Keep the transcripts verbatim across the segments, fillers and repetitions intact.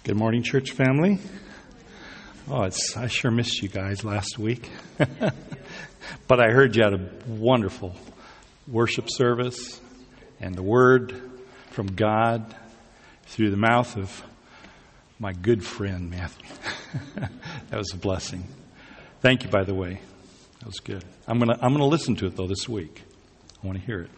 Good morning, church family. Oh, it's I sure missed you guys last week. But I heard you had a wonderful worship service and the word from God through the mouth of my good friend, Matthew. That was a blessing. Thank you, by the way. That was good. I'm gonna I'm gonna listen to it though this week. I want to hear it.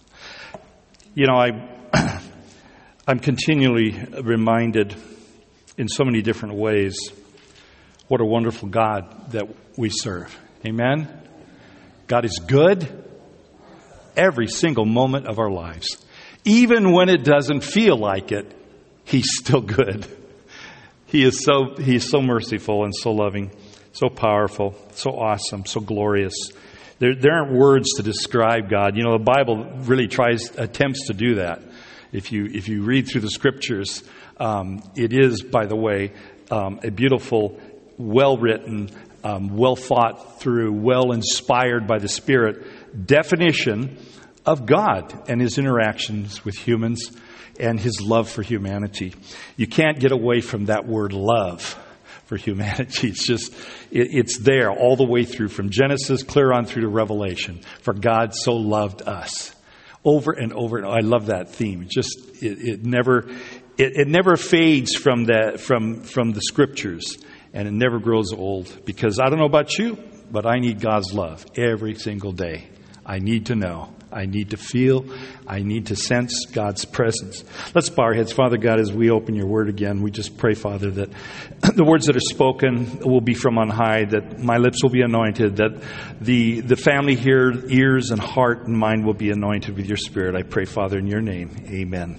You know, I I'm continually reminded in so many different ways what a wonderful God that we serve. Amen? God is good every single moment of our lives. Even when it doesn't feel like it, He's still good. He is so He is so merciful and so loving, so powerful, so awesome, so glorious. There, there aren't words to describe God. You know, the Bible really tries, attempts to do that. If you if you read through the Scriptures, um, it is, by the way, um, a beautiful, well-written, um, well-thought-through, well-inspired by the Spirit definition of God and His interactions with humans and His love for humanity. You can't get away from that word love for humanity. It's just, it, it's there all the way through, from Genesis clear on through to Revelation. For God so loved us. Over and over, and I love that theme. It just it, it never it, it never fades from the from from the Scriptures, and it never grows old. Because I don't know about you, but I need God's love every single day. I need to know. I need to feel. I need to sense God's presence. Let's bow our heads. Father God, as we open your word again, we just pray, Father, that the words that are spoken will be from on high, that my lips will be anointed, that the, the family here, ears and heart and mind will be anointed with your Spirit. I pray, Father, in your name. Amen.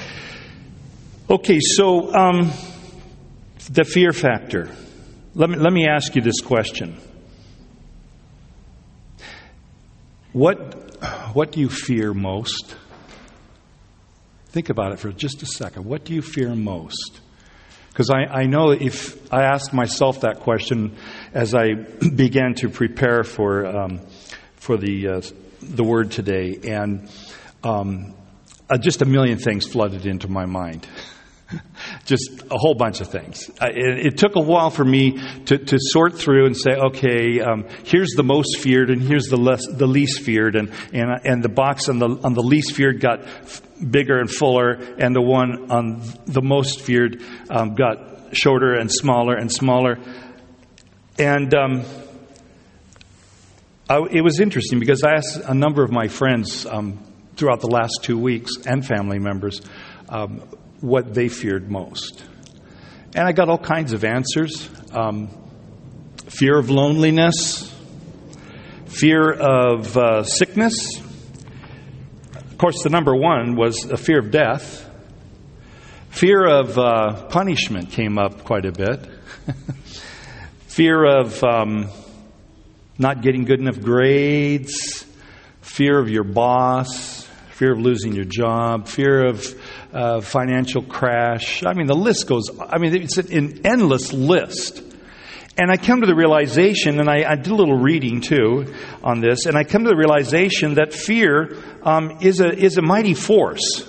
Okay, so um, the fear factor. Let me, let me ask you this question. What... What do you fear most? Think about it for just a second. What do you fear most? Because I, I know if I asked myself that question as I began to prepare for um, for the uh, the word today, and um, uh, just a million things flooded into my mind. Just a whole bunch of things. I, it, it took a while for me to, to sort through and say, okay, um, here's the most feared, and here's the less, the least feared, and and and the box on the on the least feared got f- bigger and fuller, and the one on the most feared um, got shorter and smaller and smaller. And um, I, it was interesting because I asked a number of my friends um, throughout the last two weeks and family members. Um, what they feared most. And I got all kinds of answers. Um, fear of loneliness, fear of uh, sickness. Of course, the number one was a fear of death. Fear of uh, punishment came up quite a bit. Fear of um, not getting good enough grades. Fear of your boss. Fear of losing your job. Fear of Uh, financial crash. I mean, the list goes, I mean, it's an endless list. And I come to the realization, and I, I did a little reading too on this, and I come to the realization that fear um, is a is a mighty force.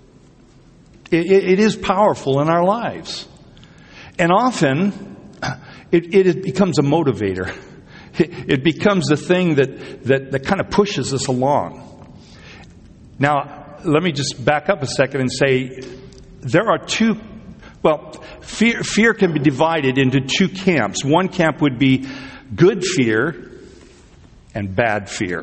It, it, it is powerful in our lives. And often, it, it becomes a motivator. It, it becomes the thing that, that, that kind of pushes us along. Now, let me just back up a second and say there are two, well, fear, fear can be divided into two camps. One camp would be good fear and bad fear.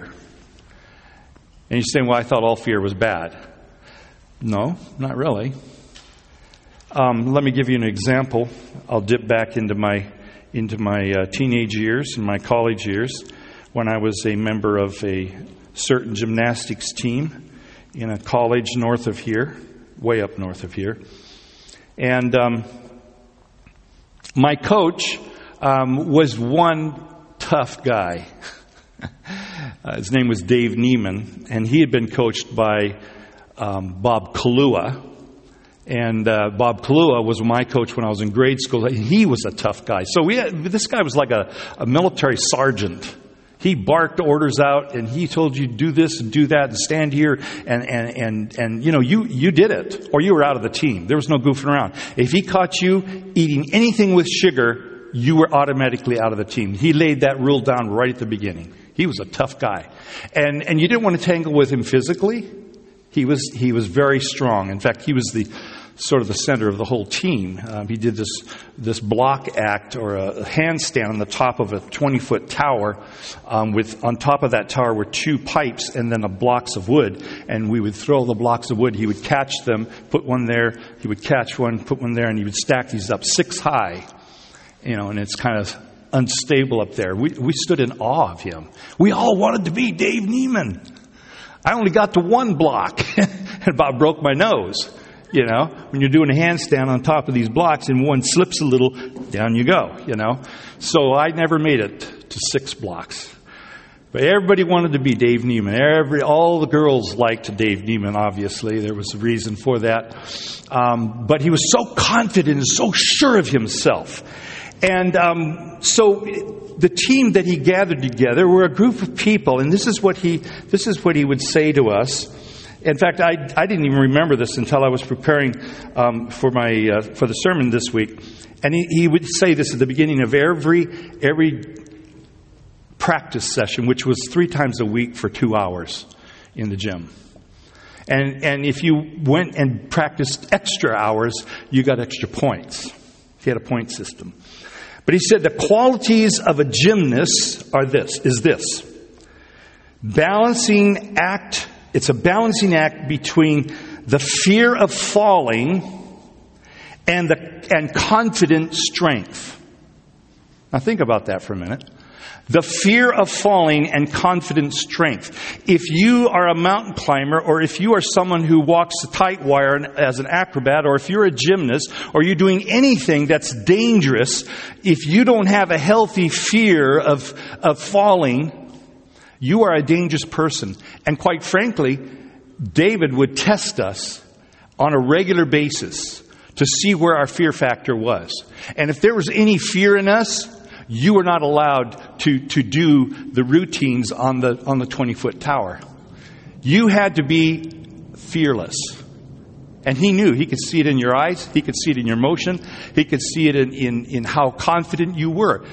And you're saying, well, I thought all fear was bad. No, not really. Um, let me give you an example. I'll dip back into my into my uh, teenage years and my college years when I was a member of a certain gymnastics team in a college north of here, way up north of here. And um, my coach um, was one tough guy. uh, his name was Dave Neiman, and he had been coached by um, Bob Kalua. And uh, Bob Kalua was my coach when I was in grade school. He was a tough guy. So we had, this guy was like a, a military sergeant. He barked orders out, and he told you do this and do that and stand here, and and and and you know you you did it, or you were out of the team. There was no goofing around. If he caught you eating anything with sugar, you were automatically out of the team. He laid that rule down right at the beginning. He was a tough guy, and and you didn't want to tangle with him physically. He was he was very strong. In fact, he was the sort of the center of the whole team. Um, he did this this block act or a handstand on the top of a twenty-foot tower. Um, with on top of that tower were two pipes and then the blocks of wood. And we would throw the blocks of wood. He would catch them, put one there. He would catch one, put one there, and he would stack these up six high. You know, and it's kind of unstable up there. We we stood in awe of him. We all wanted to be Dave Neiman. I only got to one block and about broke my nose. You know, when you're doing a handstand on top of these blocks and one slips a little, down you go, you know. So I never made it to six blocks. But everybody wanted to be Dave Neiman. Every, all the girls liked Dave Neiman, obviously. There was a reason for that. Um, but he was so confident and so sure of himself. And um, so the team that he gathered together were a group of people. And this is what he, this is what he would say to us. In fact, I, I didn't even remember this until I was preparing um, for my uh, for the sermon this week. And he, he would say this at the beginning of every every practice session, which was three times a week for two hours in the gym. And and if you went and practiced extra hours, you got extra points. He had a point system. But he said the qualities of a gymnast are this: is this balancing act. It's a balancing act between the fear of falling and the and confident strength. Now think about that for a minute. The fear of falling and confident strength. If you are a mountain climber, or if you are someone who walks a tight wire as an acrobat, or if you're a gymnast, or you're doing anything that's dangerous, if you don't have a healthy fear of, of falling, you are a dangerous person. And quite frankly, David would test us on a regular basis to see where our fear factor was. And if there was any fear in us, you were not allowed to, to do the routines on the on the twenty-foot tower. You had to be fearless. And he knew. He could see it in your eyes. He could see it in your motion. He could see it in, in, in how confident you were.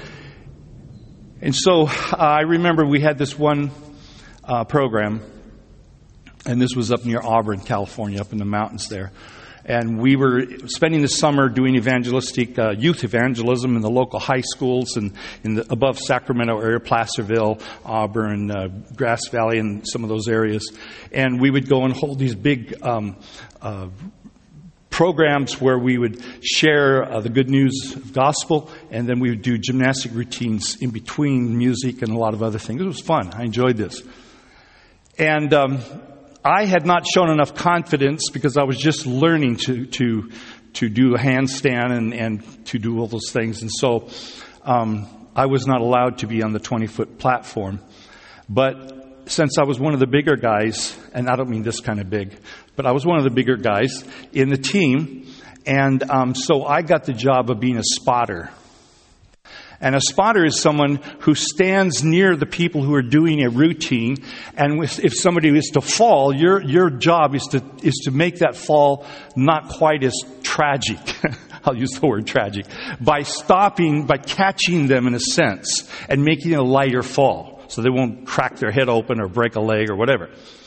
And so uh, I remember we had this one uh, program, and this was up near Auburn, California, up in the mountains there. And we were spending the summer doing evangelistic uh, youth evangelism in the local high schools and in the above Sacramento area, Placerville, Auburn, uh, Grass Valley, and some of those areas. And we would go and hold these big um, uh, programs where we would share uh, the good news of gospel, and then we would do gymnastic routines in between music and a lot of other things. It was fun. I enjoyed this. And um, I had not shown enough confidence because I was just learning to to to do a handstand and, and to do all those things. And so um, I was not allowed to be on the twenty-foot platform. But since I was one of the bigger guys, and I don't mean this kind of big, but I was one of the bigger guys in the team, and um, so I got the job of being a spotter. And a spotter is someone who stands near the people who are doing a routine, and if somebody is to fall, your your job is to is to make that fall not quite as tragic. I'll use the word tragic, by stopping, by catching them in a sense, and making it a lighter fall, so they won't crack their head open or break a leg or whatever.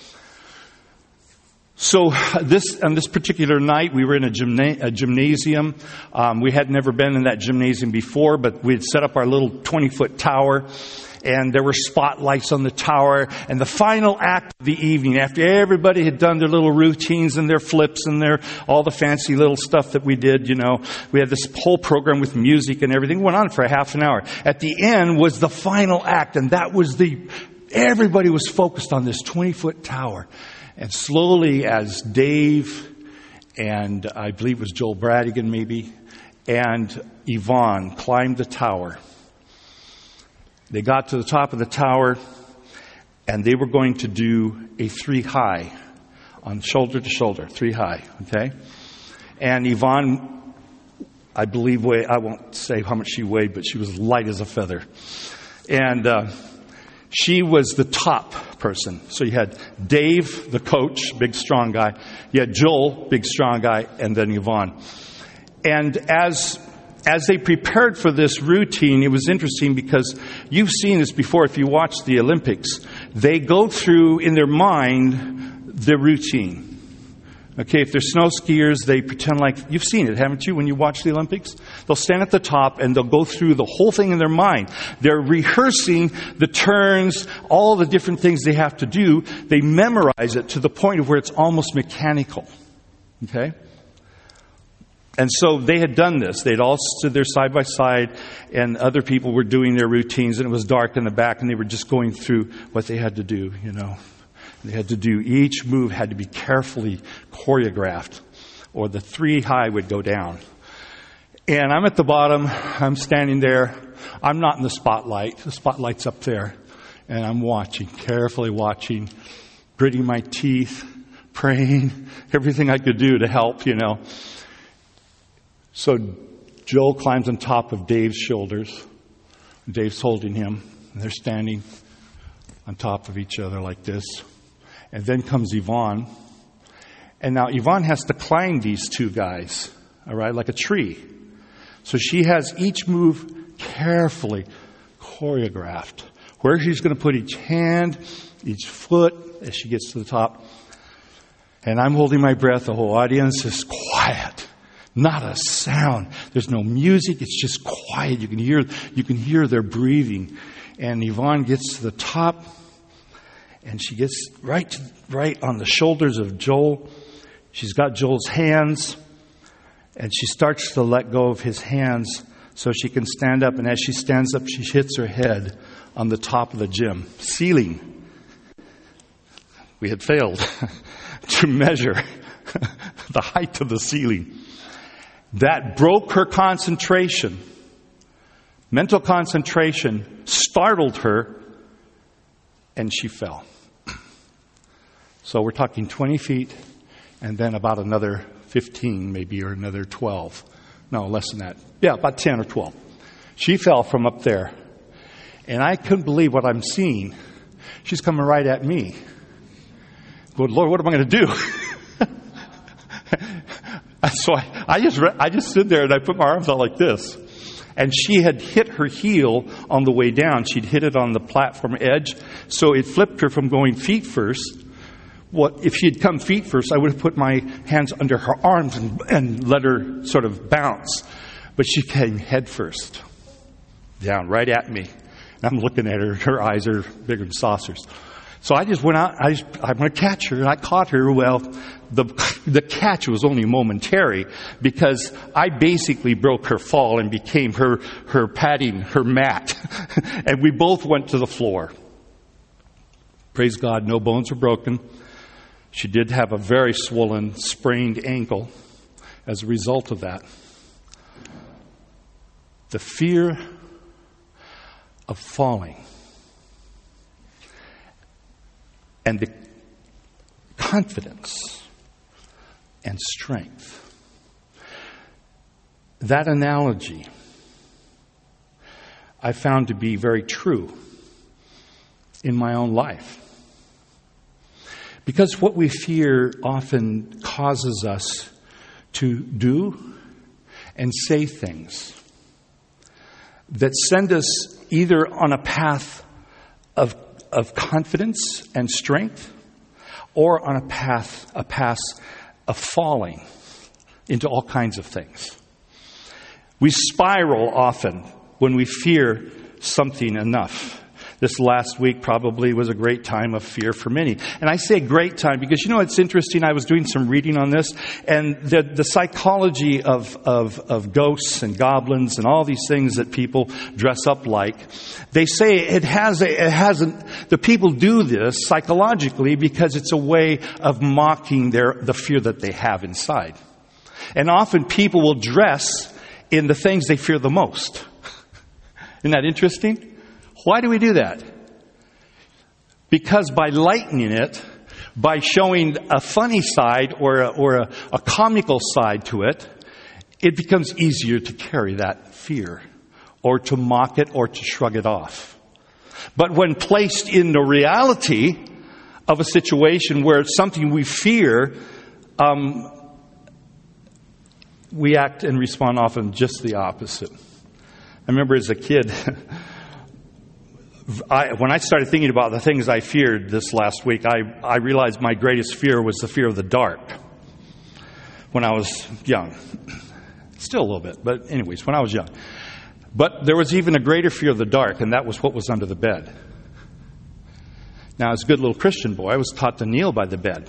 So this on this particular night, we were in a, gymna- a gymnasium. Um, we had never been in that gymnasium before, but we had set up our little twenty-foot tower, and there were spotlights on the tower. And the final act of the evening, after everybody had done their little routines and their flips and their all the fancy little stuff that we did, you know, we had this whole program with music and everything. It went on for a half an hour. At the end was the final act, and that was the everybody was focused on this twenty-foot tower. And slowly, as Dave and I believe it was Joel Bradigan maybe, and Yvonne climbed the tower, they got to the top of the tower, and they were going to do a three high, on shoulder to shoulder, three high, okay? And Yvonne, I believe, weighed, I won't say how much she weighed, but she was light as a feather. And uh, She was the top person. So you had Dave, the coach, big strong guy. You had Joel, big strong guy, and then Yvonne. And as as they prepared for this routine, it was interesting because you've seen this before if you watch the Olympics. They go through in their mind the routine. Okay, if they're snow skiers, they pretend like, you've seen it, haven't you, when you watch the Olympics? They'll stand at the top and they'll go through the whole thing in their mind. They're rehearsing the turns, all the different things they have to do. They memorize it to the point of where it's almost mechanical. Okay? And so they had done this. They'd all stood there side by side, and other people were doing their routines, and it was dark in the back, and they were just going through what they had to do, you know. They had to do, each move had to be carefully choreographed, or the three high would go down. And I'm at the bottom, I'm standing there, I'm not in the spotlight, the spotlight's up there, and I'm watching, carefully watching, gritting my teeth, praying, everything I could do to help, you know. So Joel climbs on top of Dave's shoulders. Dave's holding him, and they're standing on top of each other like this. And then comes Yvonne. And now Yvonne has to climb these two guys, all right, like a tree. So she has each move carefully choreographed. Where she's going to put each hand, each foot as she gets to the top. And I'm holding my breath. The whole audience is quiet. Not a sound. There's no music. It's just quiet. You can hear, you can hear their breathing. And Yvonne gets to the top, and she gets right, to, right on the shoulders of Joel. She's got Joel's hands, and she starts to let go of his hands so she can stand up. And as she stands up, she hits her head on the top of the gym ceiling. We had failed to measure the height of the ceiling. That broke her concentration. Mental concentration startled her, and she fell. So we're talking twenty feet, and then about another fifteen maybe, or another twelve. No, less than that. Yeah, about ten or twelve. She fell from up there. And I couldn't believe what I'm seeing. She's coming right at me. Good Lord, what am I going to do? So I, I just I just stood there and I put my arms out like this. And she had hit her heel on the way down. She'd hit it on the platform edge. So it flipped her from going feet first. What if she had come feet first, I would have put my hands under her arms and, and let her sort of bounce. But she came head first, down right at me. And I'm looking at her. Her eyes are bigger than saucers. So I just went out, I just, I'm going to catch her, and I caught her. Well, the the catch was only momentary because I basically broke her fall and became her, her padding, her mat. And we both went to the floor. Praise God, no bones were broken. She did have a very swollen, sprained ankle as a result of that. The fear of falling and the confidence and strength. That analogy I found to be very true in my own life. Because what we fear often causes us to do and say things that send us either on a path of of confidence and strength, or on a path, a path of falling into all kinds of things. We spiral often when we fear something enough. This last week probably was a great time of fear for many. And I say great time because, you know, it's interesting. I was doing some reading on this, and the, the psychology of, of, of ghosts and goblins and all these things that people dress up like. They say it has a, it hasn't, the people do this psychologically because it's a way of mocking their, the fear that they have inside. And often people will dress in the things they fear the most. Isn't that interesting? Why do we do that? Because by lightening it, by showing a funny side or a, or a, a comical side to it, it becomes easier to carry that fear or to mock it or to shrug it off. But when placed in the reality of a situation where it's something we fear, um, we act and respond often just the opposite. I remember as a kid, I, when I started thinking about the things I feared this last week, I, I realized my greatest fear was the fear of the dark when I was young. Still a little bit, but anyways, when I was young. But there was even a greater fear of the dark, and that was what was under the bed. Now, as a good little Christian boy, I was taught to kneel by the bed.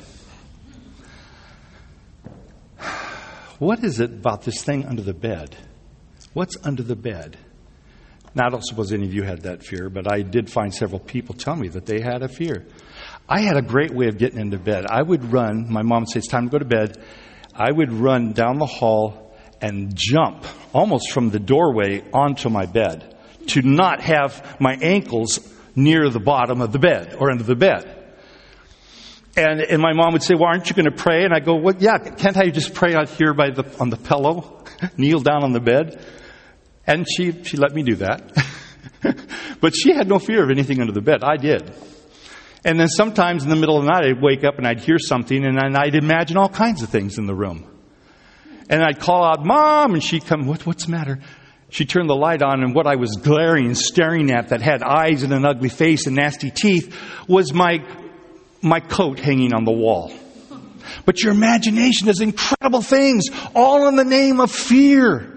What is it about this thing under the bed? What's under the bed? Now, I don't suppose any of you had that fear, but I did find several people tell me that they had a fear. I had a great way of getting into bed. I would run, my mom would say, it's time to go to bed. I would run down the hall and jump almost from the doorway onto my bed to not have my ankles near the bottom of the bed or under the bed. And, and my mom would say, well, aren't you going to pray? And I go, well, yeah, can't I just pray out here by the, on the pillow, kneel down on the bed? And she, she let me do that. But she had no fear of anything under the bed. I did. And then sometimes in the middle of the night, I'd wake up and I'd hear something and I'd imagine all kinds of things in the room. And I'd call out, Mom, and she'd come, what, what's the matter? She'd turn the light on, and what I was glaring and staring at that had eyes and an ugly face and nasty teeth was my, my coat hanging on the wall. But your imagination does incredible things, all in the name of fear.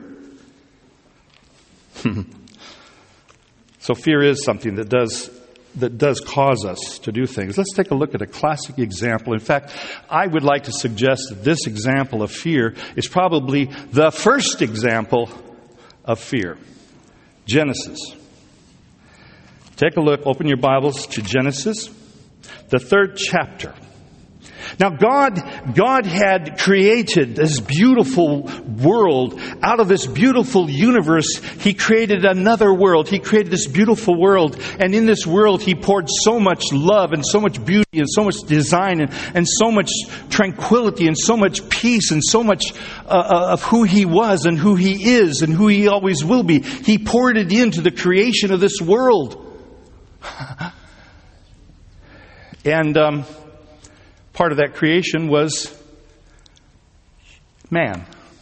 So fear is something that does that does cause us to do things. Let's take a look at a classic example. In fact, I would like to suggest that this example of fear is probably the first example of fear. Genesis. Take a look, open your Bibles to Genesis, the third chapter. Now God, God had created this beautiful world. Out of this beautiful universe, He created another world. He created this beautiful world. And in this world, He poured so much love and so much beauty and so much design and, and so much tranquility and so much peace and so much uh, of who He was and who He is and who He always will be. He poured it into the creation of this world. And, um, part of that creation was man.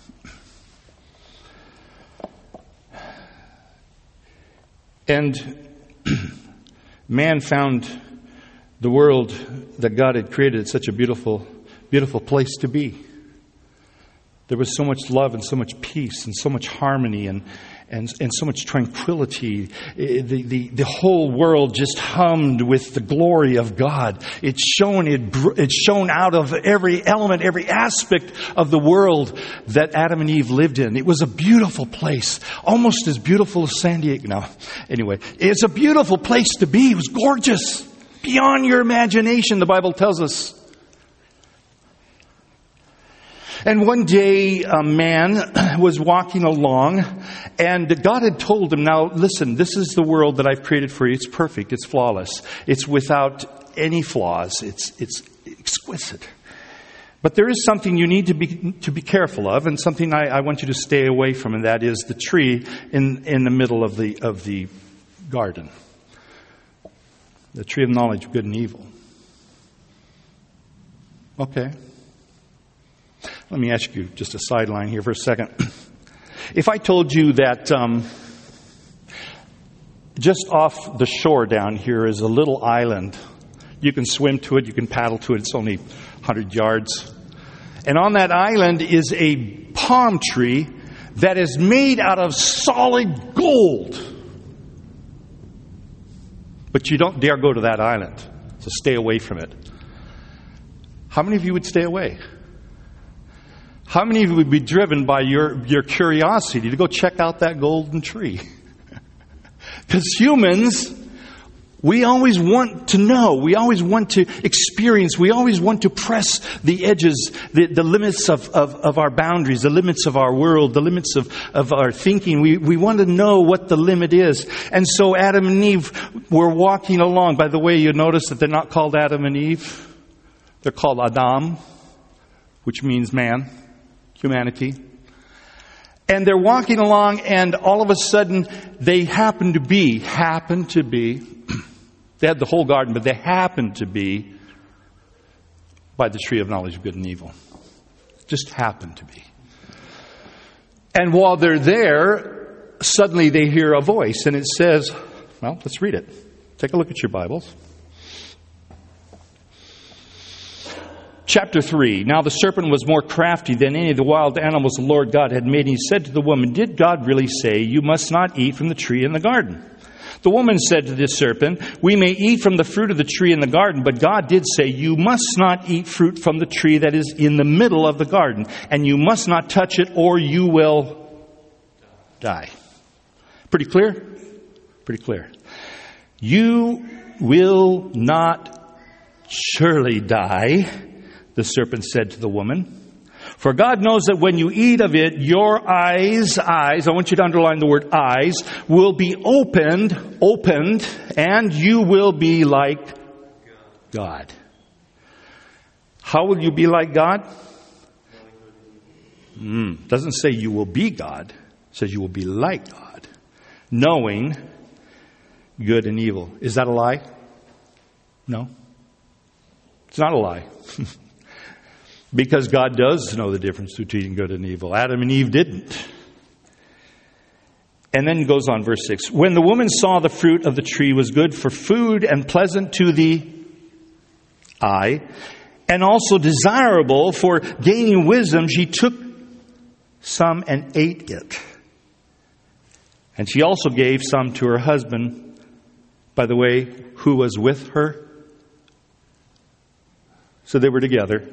And man found the world that God had created such a beautiful, beautiful place to be. There was so much love and so much peace and so much harmony and and, and so much tranquility. The, the, the whole world just hummed with the glory of God. It shone, it, it shone out of every element, every aspect of the world that Adam and Eve lived in. It was a beautiful place, almost as beautiful as San Diego. No, anyway, it's a beautiful place to be. It was gorgeous, beyond your imagination, the Bible tells us. And one day a man was walking along and God had told him, now listen, this is the world that I've created for you. It's perfect. It's flawless. It's without any flaws. It's, it's exquisite. But there is something you need to be, to be careful of, and something I, I want you to stay away from, and that is the tree in, in the middle of the, of the garden. The tree of knowledge of good and evil. Okay. Let me ask you just a sideline here for a second. If I told you that um, just off the shore down here is a little island, you can swim to it, you can paddle to it, it's only one hundred yards. And on that island is a palm tree that is made out of solid gold. But you don't dare go to that island, so stay away from it. How many of you would stay away? How many of you would be driven by your, your curiosity to go check out that golden tree? Because humans, we always want to know. We always want to experience. We always want to press the edges, the, the limits of, of, of our boundaries, the limits of our world, the limits of, of our thinking. We, we want to know what the limit is. And so Adam and Eve were walking along. By the way, you notice that they're not called Adam and Eve. They're called Adam, which means man. Humanity. And they're walking along, and all of a sudden they happen to be, happen to be They had the whole garden, but they happened to be by the tree of knowledge of good and evil. Just happened to be. And while they're there, suddenly they hear a voice, and it says, well, let's read it. Take a look at your Bibles. Chapter three. Now the serpent was more crafty than any of the wild animals the Lord God had made. And he said to the woman, did God really say, you must not eat from the tree in the garden? The woman said to the serpent, we may eat from the fruit of the tree in the garden, but God did say, you must not eat fruit from the tree that is in the middle of the garden, and you must not touch it, or you will die. Pretty clear? Pretty clear. You will not surely die, the serpent said to the woman. For God knows that when you eat of it, your eyes, eyes, I want you to underline the word eyes, will be opened, opened, and you will be like God. How will you be like God? Mm, doesn't say you will be God. It says you will be like God. Knowing good and evil. Is that a lie? No. It's not a lie. Because God does know the difference between good and evil. Adam and Eve didn't. And then it goes on, verse six. When the woman saw the fruit of the tree was good for food and pleasant to the eye, and also desirable for gaining wisdom, she took some and ate it. And she also gave some to her husband, by the way, who was with her. So they were together.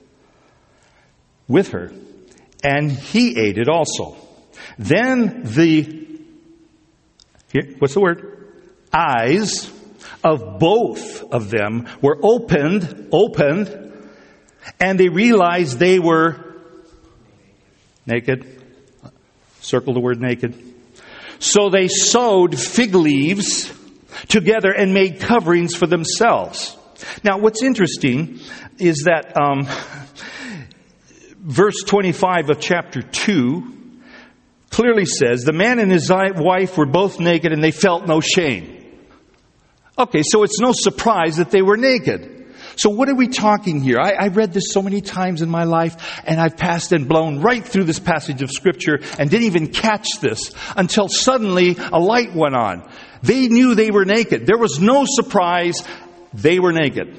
With her, and he ate it also. Then the, here, what's the word? Eyes of both of them were opened, opened, and they realized they were naked. Circle the word naked. So they sewed fig leaves together and made coverings for themselves. Now, what's interesting is that, um, verse twenty-five of chapter two clearly says, the man and his wife were both naked and they felt no shame. Okay, so it's no surprise that they were naked. So what are we talking here? I, I read this so many times in my life, and I've passed and blown right through this passage of Scripture and didn't even catch this until suddenly a light went on. They knew they were naked. There was no surprise. They were naked.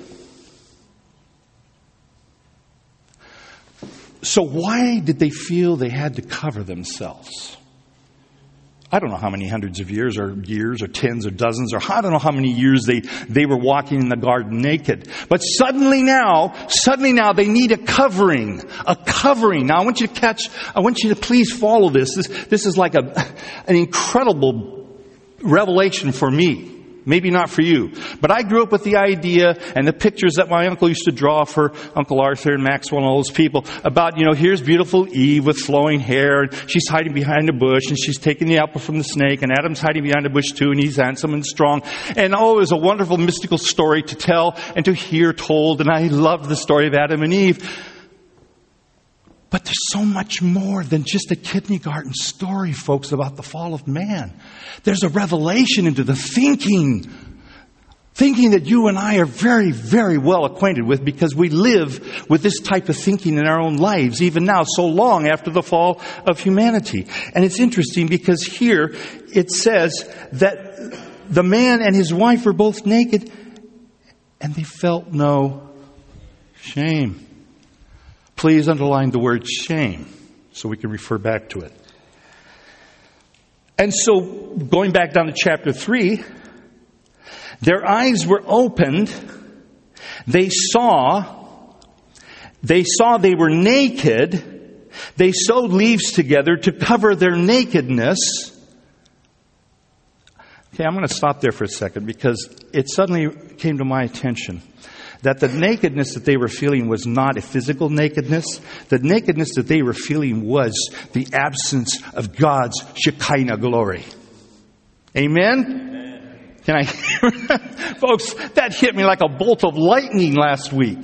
So why did they feel they had to cover themselves? I don't know how many hundreds of years or years or tens or dozens or I don't know how many years they, they were walking in the garden naked. But suddenly now, suddenly now they need a covering, a covering. Now I want you to catch, I want you to please follow this. This, this is like a, an incredible revelation for me. Maybe not for you. But I grew up with the idea and the pictures that my uncle used to draw for Uncle Arthur and Maxwell and all those people about, you know, here's beautiful Eve with flowing hair, and she's hiding behind a bush, and she's taking the apple from the snake, and Adam's hiding behind a bush too, and he's handsome and strong. And oh, it was a wonderful mystical story to tell and to hear told, and I loved the story of Adam and Eve. But there's so much more than just a kindergarten story, folks, about the fall of man. There's a revelation into the thinking. Thinking that you and I are very, very well acquainted with because we live with this type of thinking in our own lives, even now, so long after the fall of humanity. And it's interesting because here it says that the man and his wife were both naked and they felt no shame. Please underline the word shame so we can refer back to it. And so, going back down to chapter three, their eyes were opened. They saw, they saw they were naked. They sewed leaves together to cover their nakedness. Okay, I'm going to stop there for a second because it suddenly came to my attention that the nakedness that they were feeling was not a physical nakedness. The nakedness that they were feeling was the absence of God's Shekinah glory. Amen? Amen. Can I hear folks, that hit me like a bolt of lightning last week.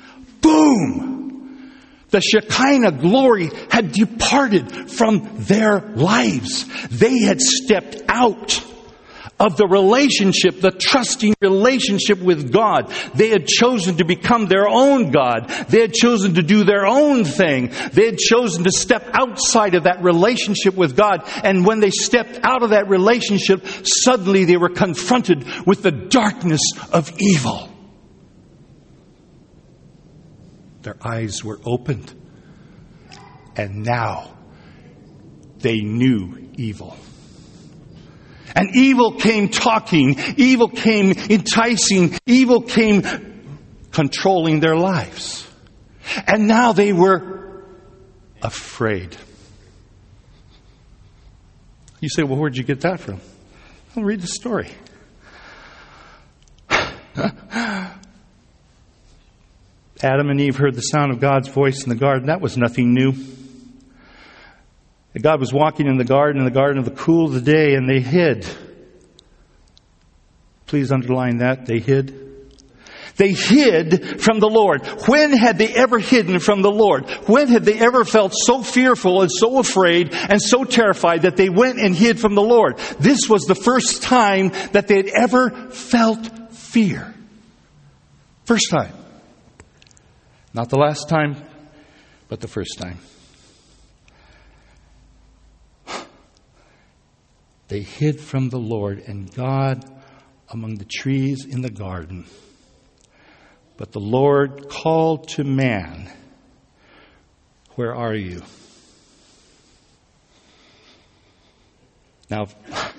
Boom! The Shekinah glory had departed from their lives. They had stepped out of the relationship, the trusting relationship with God. They had chosen to become their own God. They had chosen to do their own thing. They had chosen to step outside of that relationship with God. And when they stepped out of that relationship, suddenly they were confronted with the darkness of evil. Their eyes were opened. And now they knew evil. And evil came talking, evil came enticing, evil came controlling their lives. And now they were afraid. You say, well, where'd you get that from? Well, read the story. Adam and Eve heard the sound of God's voice in the garden. That was nothing new. God was walking in the garden, in the garden of the cool of the day, and they hid. Please underline that. They hid. They hid from the Lord. When had they ever hidden from the Lord? When had they ever felt so fearful and so afraid and so terrified that they went and hid from the Lord? This was the first time that they had ever felt fear. First time. Not the last time, but the first time. They hid from the Lord and God among the trees in the garden. But the Lord called to man, where are you? Now,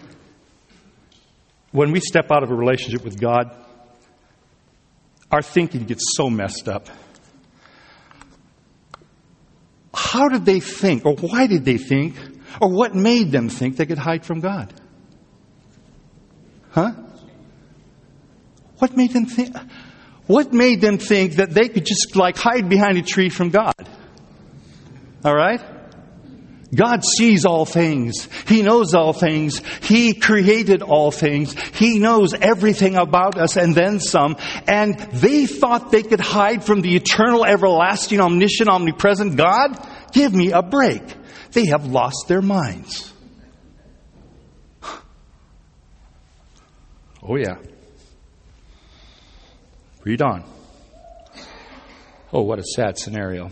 when we step out of a relationship with God, our thinking gets so messed up. How did they think, or why did they think, or what made them think they could hide from God? Huh? What made them think? What made them think that they could just like hide behind a tree from God? All right? God sees all things. He knows all things. He created all things. He knows everything about us and then some. And they thought they could hide from the eternal, everlasting, omniscient, omnipresent God? Give me a break. They have lost their minds. Oh, yeah. Read on. Oh, what a sad scenario.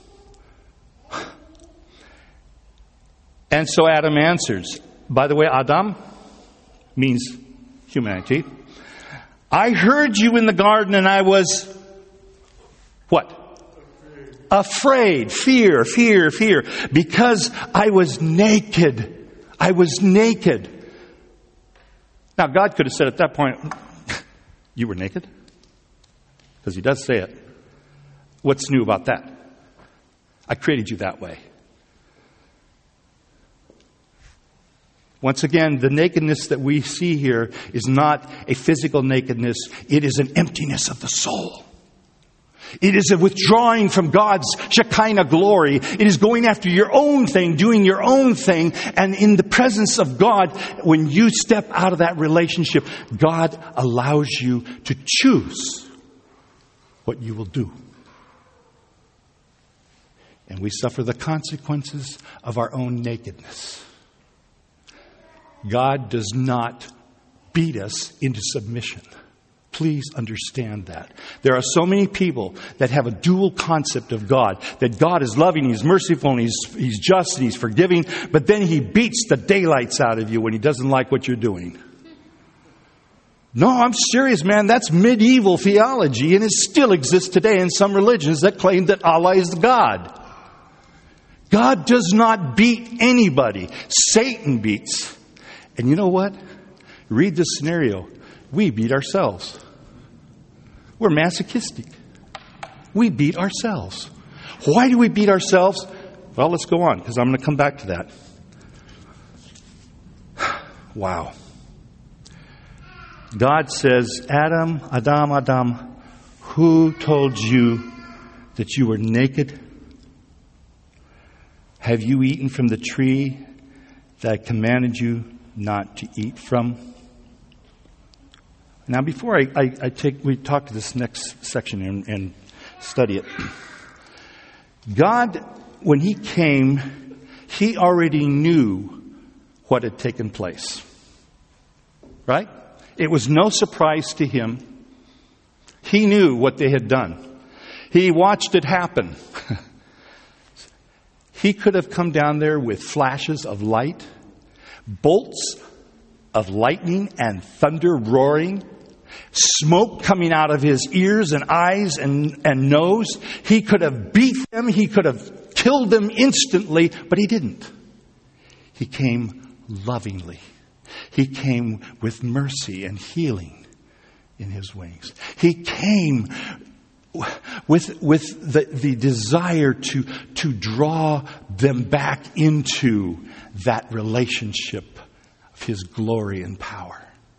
And so Adam answers. By the way, Adam means humanity. I heard you in the garden and I was what? Afraid. Fear, fear, fear. Because I was naked. I was naked. Now, God could have said at that point, you were naked? Because He does say it. What's new about that? I created you that way. Once again, the nakedness that we see here is not a physical nakedness. It is an emptiness of the soul. It is a withdrawing from God's Shekinah glory. It is going after your own thing, doing your own thing. And in the presence of God, when you step out of that relationship, God allows you to choose what you will do. And we suffer the consequences of our own nakedness. God does not beat us into submission. Please understand that. There are so many people that have a dual concept of God. That God is loving, He's merciful, and He's, He's just, and He's forgiving. But then He beats the daylights out of you when He doesn't like what you're doing. No, I'm serious, man. That's medieval theology, and it still exists today in some religions that claim that Allah is God. God does not beat anybody. Satan beats. And you know what? Read this scenario. We beat ourselves. We're masochistic. We beat ourselves. Why do we beat ourselves? Well, let's go on, because I'm going to come back to that. Wow. God says, Adam, Adam, Adam, who told you that you were naked? Have you eaten from the tree that I commanded you not to eat from? Now, before I, I, I take, we talk to this next section and, and study it. God, when He came, He already knew what had taken place. Right? It was no surprise to him. He knew what they had done. He watched it happen. He could have come down there with flashes of light, bolts of lightning and thunder roaring, smoke coming out of his ears and eyes and, and nose. He could have beat them. He could have killed them instantly, but he didn't. He came lovingly. He came with mercy and healing in his wings. He came with, with the, the desire to, to draw them back into that relationship of his glory and power.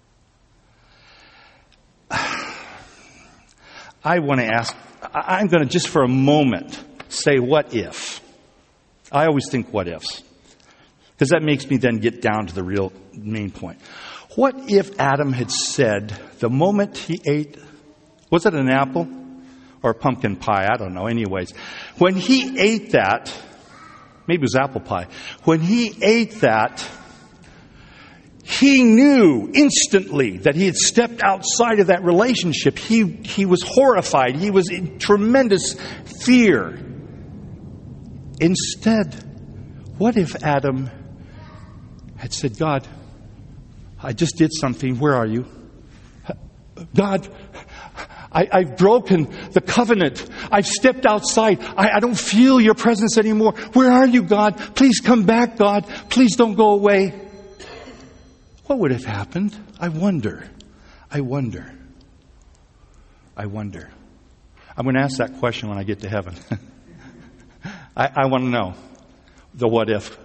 I want to ask, I'm going to just for a moment say, what if? I always think what ifs. Because that makes me then get down to the real main point. What if Adam had said, the moment he ate, was it an apple or a pumpkin pie? I don't know. Anyways, when he ate that, maybe it was apple pie. When he ate that, he knew instantly that he had stepped outside of that relationship. He, he was horrified. He was in tremendous fear. Instead, what if Adam had said, God, I just did something. Where are you? God, I, I've broken the covenant. I've stepped outside. I, I don't feel your presence anymore. Where are you, God? Please come back, God. Please don't go away. What would have happened? I wonder. I wonder. I wonder. I'm going to ask that question when I get to heaven. I, I want to know the what if.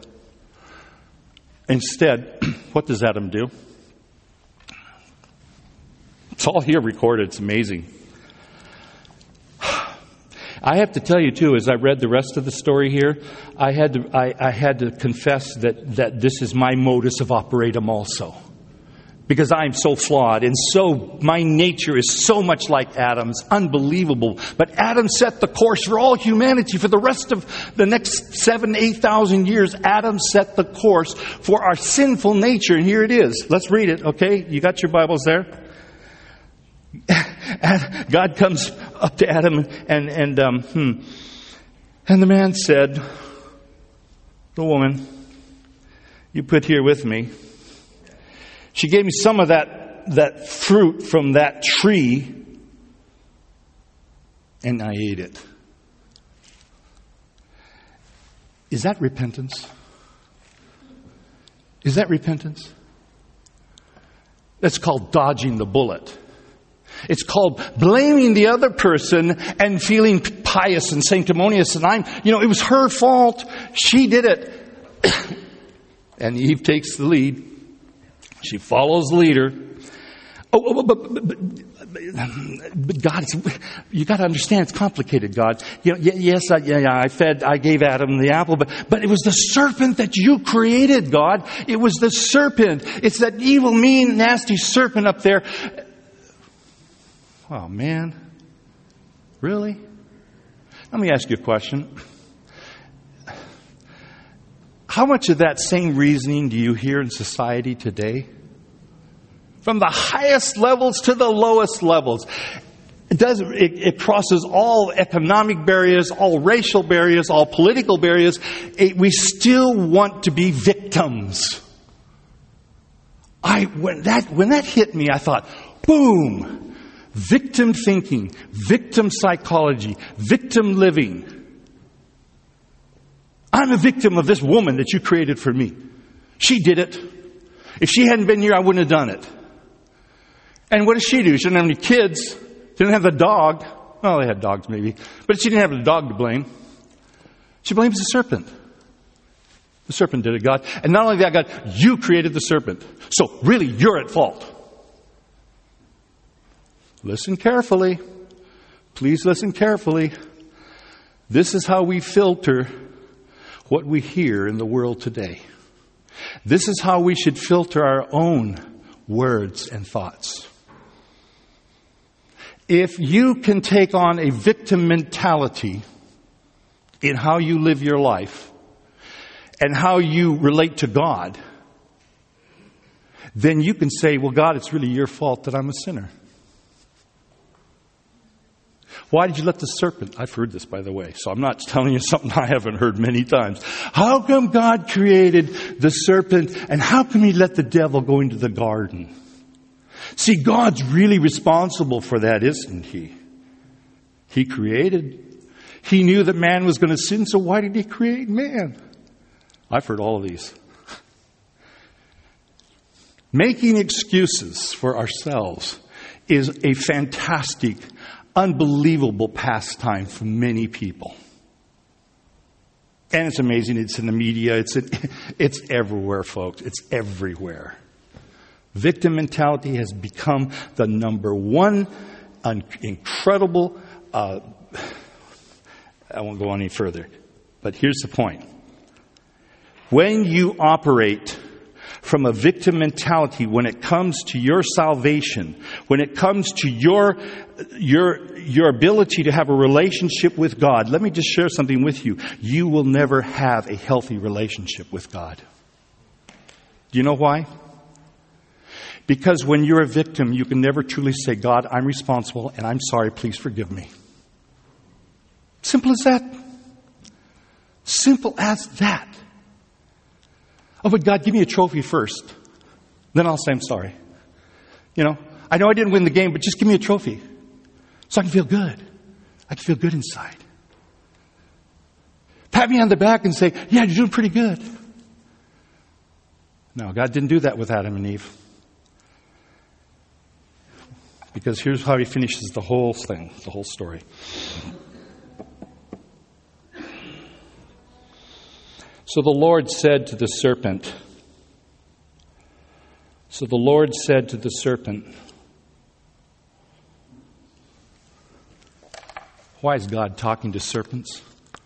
Instead, what does Adam do? It's all here recorded. It's amazing. I have to tell you, too, as I read the rest of the story here, I had to, I, I had to confess that, that this is my modus of operatum also. Because I'm so flawed and so, my nature is so much like Adam's. Unbelievable. But Adam set the course for all humanity. For the rest of the next seven, eight thousand years, Adam set the course for our sinful nature. And here it is. Let's read it, okay? You got your Bibles there? God comes up to Adam and, and, um, hmm. And the man said, the woman, you put here with me. She gave me some of that, that fruit from that tree, and I ate it. Is that repentance? Is that repentance? That's called dodging the bullet. It's called blaming the other person and feeling pious and sanctimonious. And I'm, you know, it was her fault. She did it. And Eve takes the lead. She follows the leader. Oh, but, but, but, but God, you got to understand, it's complicated, God. You know, yes, I, yeah, yeah, I fed, I gave Adam the apple, but, but it was the serpent that you created, God. It was the serpent. It's that evil, mean, nasty serpent up there. Oh, man. Really? Let me ask you a question. How much of that same reasoning do you hear in society today? From the highest levels to the lowest levels. It does. It, it crosses all economic barriers, all racial barriers, all political barriers. It, we still want to be victims. I when that when that hit me, I thought, boom, victim thinking, victim psychology, victim living. I'm a victim of this woman that you created for me. She did it. If she hadn't been here, I wouldn't have done it. And what does she do? She didn't have any kids. Didn't have the dog. Well, they had dogs maybe. But she didn't have the dog to blame. She blames the serpent. The serpent did it, God. And not only that, God, you created the serpent. So really, you're at fault. Listen carefully. Please listen carefully. This is how we filter what we hear in the world today. This is how we should filter our own words and thoughts. If you can take on a victim mentality in how you live your life and how you relate to God, then you can say, well, God, it's really your fault that I'm a sinner. Why did you let the serpent? I've heard this, by the way, so I'm not telling you something I haven't heard many times. How come God created the serpent, and how come he let the devil go into the garden? See, God's really responsible for that, isn't he? He created. He knew that man was going to sin, so why did he create man? I've heard all of these. Making excuses for ourselves is a fantastic, unbelievable pastime for many people. And it's amazing. It's in the media. It's in, it's everywhere, folks. It's everywhere. Victim mentality has become the number one un- incredible... Uh, I won't go any further. But here's the point. When you operate from a victim mentality, when it comes to your salvation, when it comes to your your your ability to have a relationship with God, let me just share something with you. You will never have a healthy relationship with God. Do you know why? Because when you're a victim, you can never truly say, God, I'm responsible and I'm sorry, please forgive me. Simple as that. Simple as that. Oh, but God, give me a trophy first. Then I'll say I'm sorry. You know, I know I didn't win the game, but just give me a trophy. So I can feel good. I can feel good inside. Pat me on the back and say, yeah, you're doing pretty good. No, God didn't do that with Adam and Eve. Because here's how he finishes the whole thing, the whole story. So the Lord said to the serpent, so the Lord said to the serpent, why is God talking to serpents?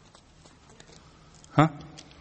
Huh?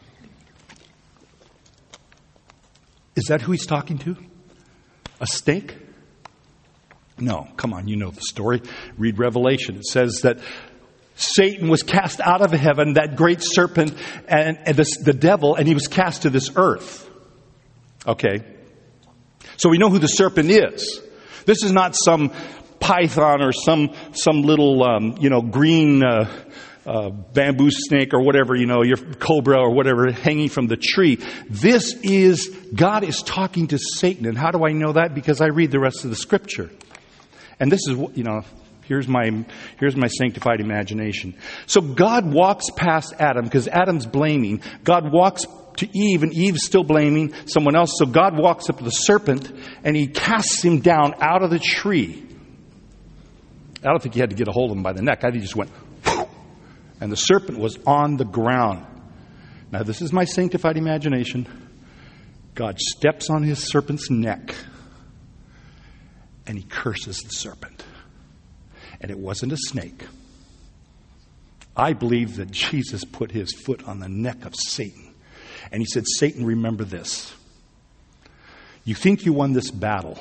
Is that who he's talking to? A snake? No, come on, you know the story. Read Revelation. It says that Satan was cast out of heaven, that great serpent, and, and this, the devil, and he was cast to this earth. Okay. So we know who the serpent is. This is not some python or some some little, um, you know, green uh, uh, bamboo snake or whatever, you know, your cobra or whatever hanging from the tree. This is, God is talking to Satan. And how do I know that? Because I read the rest of the scripture. And this is, you know... Here's my here's my sanctified imagination. So God walks past Adam because Adam's blaming. God walks to Eve and Eve's still blaming someone else. So God walks up to the serpent and he casts him down out of the tree. I don't think he had to get a hold of him by the neck. I think he just went, whoosh, and the serpent was on the ground. Now this is my sanctified imagination. God steps on his serpent's neck and he curses the serpent. And it wasn't a snake. I believe that Jesus put his foot on the neck of Satan. And he said, Satan, remember this. You think you won this battle.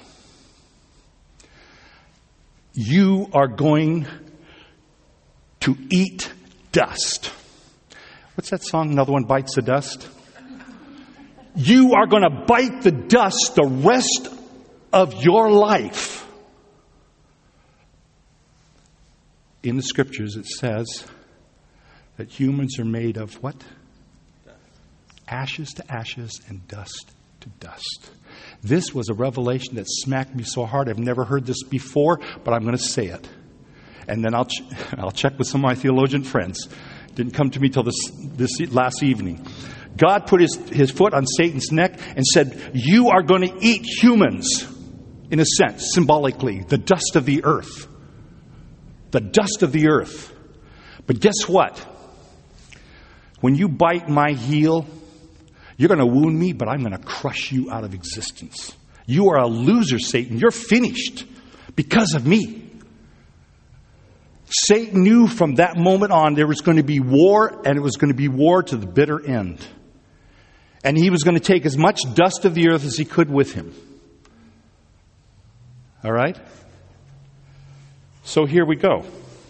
You are going to eat dust. What's that song? Another one bites the dust. You are going to bite the dust the rest of your life. In the scriptures, it says that humans are made of what? Ashes to ashes and dust to dust. This was a revelation that smacked me so hard. I've never heard this before, but I'm going to say it. And then I'll ch- I'll check with some of my theologian friends. It didn't come to me till this this last evening. God put his, his foot on Satan's neck and said, you are going to eat humans, in a sense, symbolically, the dust of the earth. The dust of the earth. But guess what? When you bite my heel, you're going to wound me, but I'm going to crush you out of existence. You are a loser, Satan. You're finished because of me. Satan knew from that moment on there was going to be war, and it was going to be war to the bitter end. And he was going to take as much dust of the earth as he could with him. All right? So here we go.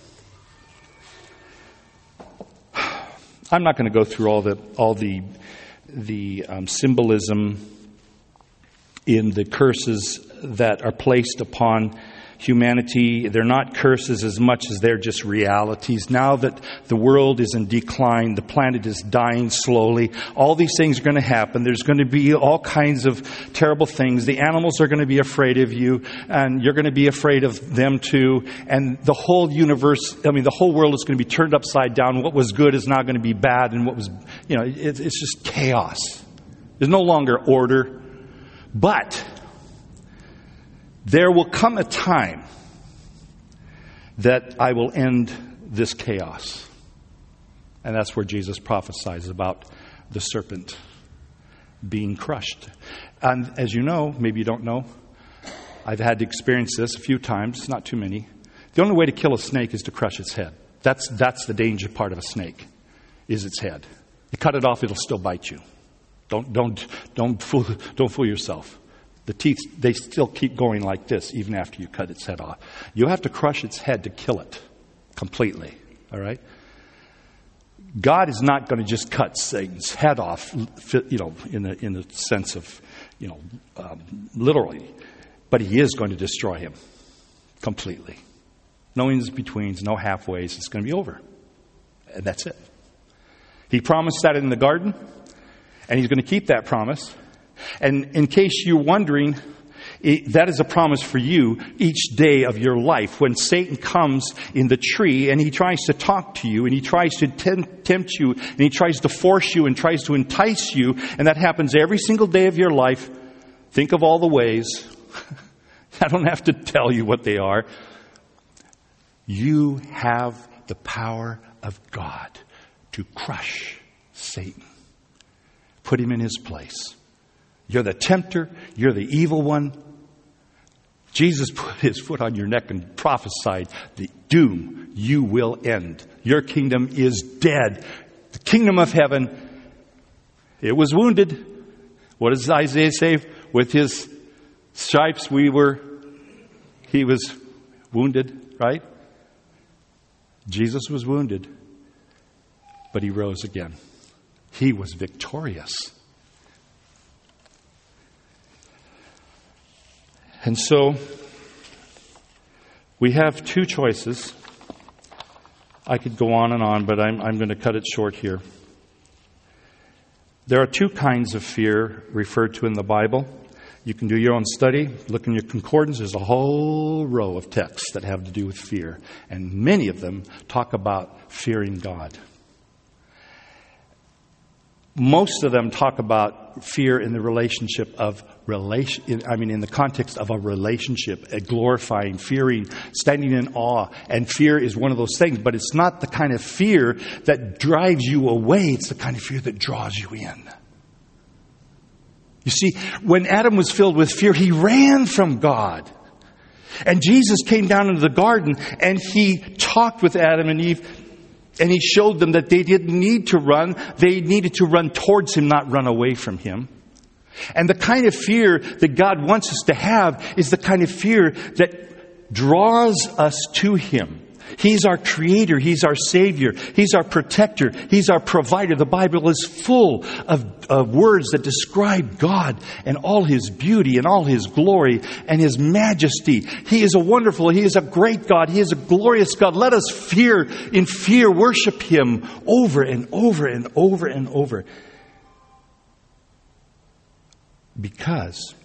I'm not going to go through all the all the the um, symbolism in the curses that are placed upon humanity. They're not curses as much as they're just realities. Now that the world is in decline, the planet is dying slowly, all these things are going to happen. There's going to be all kinds of terrible things. The animals are going to be afraid of you, and you're going to be afraid of them too. And the whole universe, I mean, the whole world is going to be turned upside down. What was good is now going to be bad, and what was, you know, it, it's just chaos. There's no longer order. But there will come a time that I will end this chaos. And that's where Jesus prophesies about the serpent being crushed. And as you know, maybe you don't know, I've had to experience this a few times, not too many. The only way to kill a snake is to crush its head. That's that's the danger part of a snake, is its head. You cut it off, it'll still bite you. Don't don't don't fool don't fool yourself. The teeth, they still keep going like this even after you cut its head off. You have to crush its head to kill it completely. All right? God is not going to just cut Satan's head off, you know, in the in the sense of, you know, um, literally, but He is going to destroy him completely. No in-betweens, no halfways. It's going to be over, and that's it. He promised that in the garden, and He's going to keep that promise. And in case you're wondering, it, that is a promise for you each day of your life. When Satan comes in the tree and he tries to talk to you and he tries to tempt, tempt you and he tries to force you and tries to entice you, and that happens every single day of your life, think of all the ways. I don't have to tell you what they are. You have the power of God to crush Satan. Put him in his place. You're the tempter. You're the evil one. Jesus put His foot on your neck and prophesied the doom you will end. Your kingdom is dead. The kingdom of heaven, it was wounded. What does Isaiah say? With His stripes we were, He was wounded, right? Jesus was wounded, but He rose again. He was victorious. And so, we have two choices. I could go on and on, but I'm, I'm going to cut it short here. There are two kinds of fear referred to in the Bible. You can do your own study. Look in your concordance. There's a whole row of texts that have to do with fear. And many of them talk about fearing God. Most of them talk about fear in the relationship of relation. I mean, in the context of a relationship, a glorifying, fearing, standing in awe. And fear is one of those things, but it's not the kind of fear that drives you away. It's the kind of fear that draws you in. You see, when Adam was filled with fear, he ran from God. And Jesus came down into the garden and He talked with Adam and Eve. And He showed them that they didn't need to run. They needed to run towards Him, not run away from Him. And the kind of fear that God wants us to have is the kind of fear that draws us to Him. He's our creator. He's our savior. He's our protector. He's our provider. The Bible is full of, of words that describe God and all His beauty and all His glory and His majesty. He is a wonderful, He is a great God. He is a glorious God. Let us fear, in fear, worship Him over and over and over and over. Because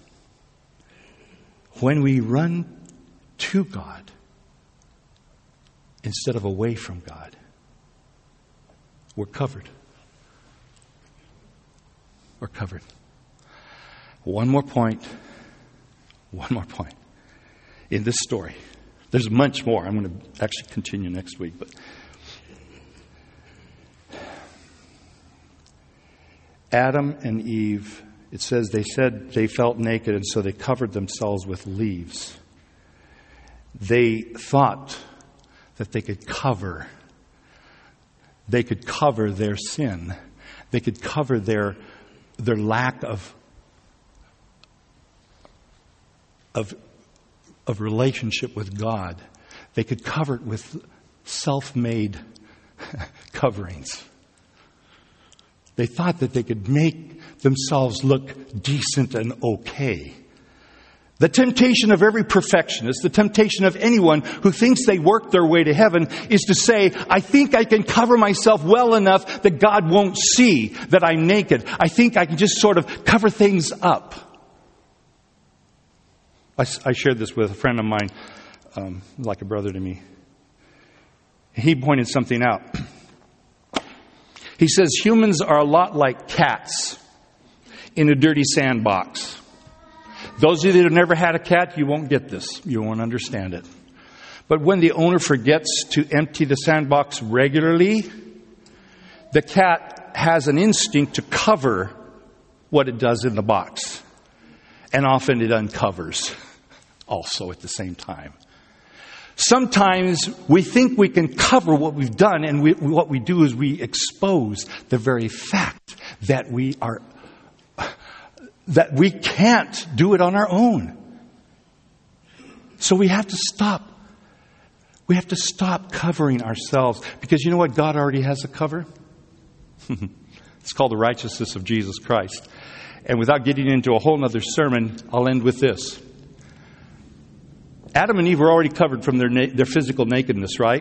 when we run to God instead of away from God, we're covered. We're covered. One more point. One more point. In this story. There's much more. I'm going to actually continue next week. But Adam and Eve, it says they said they felt naked, and so they covered themselves with leaves. They thought that they could cover. They could cover their sin. They could cover their their lack of of of relationship with God. They could cover it with self-made coverings. They thought that they could make themselves look decent and okay The temptation of every perfectionist, the temptation of anyone who thinks they work their way to heaven, is to say, I think I can cover myself well enough that God won't see that I'm naked. I think I can just sort of cover things up. I, I shared this with a friend of mine, um, like a brother to me. He pointed something out. He says humans are a lot like cats in a dirty sandbox. Those of you that have never had a cat, you won't get this. You won't understand it. But when the owner forgets to empty the sandbox regularly, the cat has an instinct to cover what it does in the box. And often it uncovers also at the same time. Sometimes we think we can cover what we've done, and we, what we do is we expose the very fact that we are that we can't do it on our own. So we have to stop. We have to stop covering ourselves, because you know what? God already has a cover. It's called the righteousness of Jesus Christ. And without getting into a whole other sermon, I'll end with this. Adam and Eve were already covered from their na- their physical nakedness, right?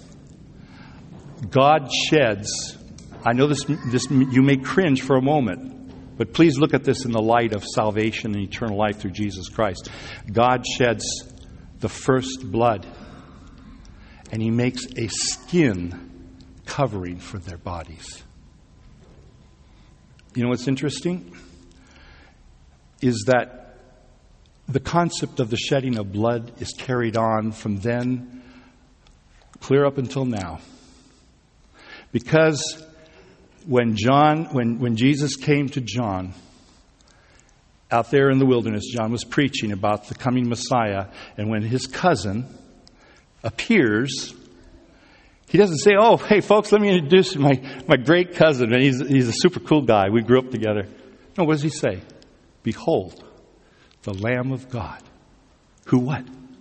God sheds. I know this, this. You may cringe for a moment, but please look at this in the light of salvation and eternal life through Jesus Christ. God sheds the first blood, and He makes a skin covering for their bodies. You know what's interesting? Is that the concept of the shedding of blood is carried on from then clear up until now. Because when John, when, when Jesus came to John out there in the wilderness, John was preaching about the coming Messiah, and when his cousin appears, he doesn't say, oh, hey folks, let me introduce my, my great cousin, and he's, he's a super cool guy, we grew up together. No, what does he say? Behold, the Lamb of God, who what?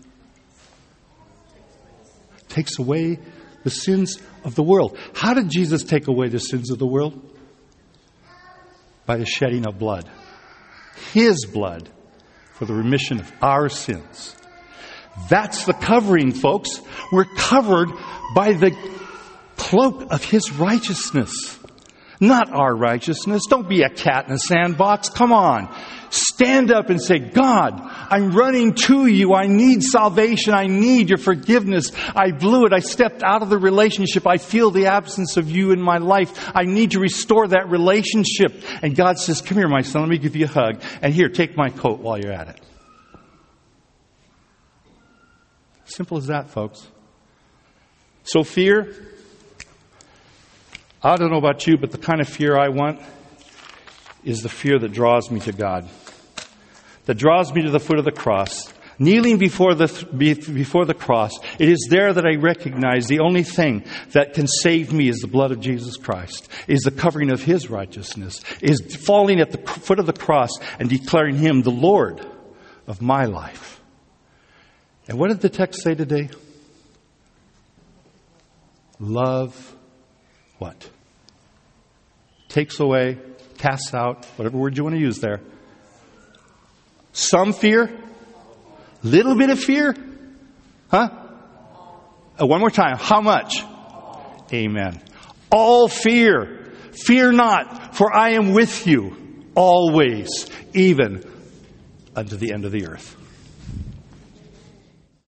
Takes away the sins of the world. How did Jesus take away the sins of the world? By the shedding of blood. His blood for the remission of our sins. That's the covering, folks. We're covered by the cloak of His righteousness. Not our righteousness. Don't be a cat in a sandbox. Come on. Stand up and say, God, I'm running to you. I need salvation. I need your forgiveness. I blew it. I stepped out of the relationship. I feel the absence of you in my life. I need to restore that relationship. And God says, come here, my son. Let me give you a hug. And here, take my coat while you're at it. Simple as that, folks. So fear, I don't know about you, but the kind of fear I want is the fear that draws me to God, that draws me to the foot of the cross, kneeling before the before the cross. It is there that I recognize the only thing that can save me is the blood of Jesus Christ, is the covering of His righteousness, is falling at the foot of the cross and declaring Him the Lord of my life. And what did the text say today? Love what? Takes away, casts out, whatever word you want to use there. Some fear, little bit of fear, huh? Uh, one more time. How much? Amen. All fear. Fear not, for I am with you always, even unto the end of the earth.